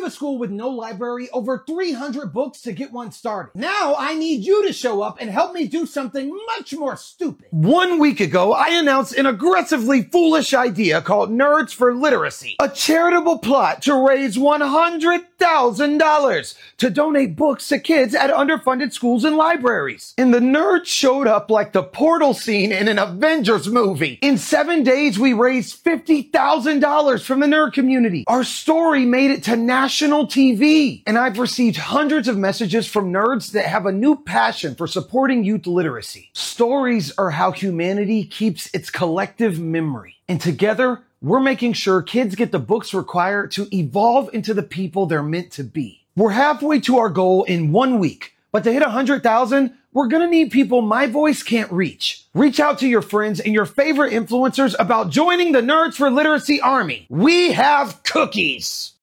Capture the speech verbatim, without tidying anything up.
a school with no library over three hundred books to get one started. Now I need you to show up and help me do something much more stupid. One week ago, I announced an aggressively foolish idea called Nerds for Literacy, a charitable plot to raise one hundred thousand dollars to donate books to kids at underfunded schools and libraries. And the nerds showed up like the portal scene in an Avengers movie. In seven days, we raised fifty thousand dollars from the nerd community. Our story made it to national T V. And I've received hundreds of messages from nerds that have a new passion for supporting youth literacy. Stories are how humanity keeps its collective memory. And together, we're making sure kids get the books required to evolve into the people they're meant to be. We're halfway to our goal in one week, but to hit one hundred thousand, we're gonna need people my voice can't reach. Reach out to your friends and your favorite influencers about joining the Nerds for Literacy Army. We have cookies.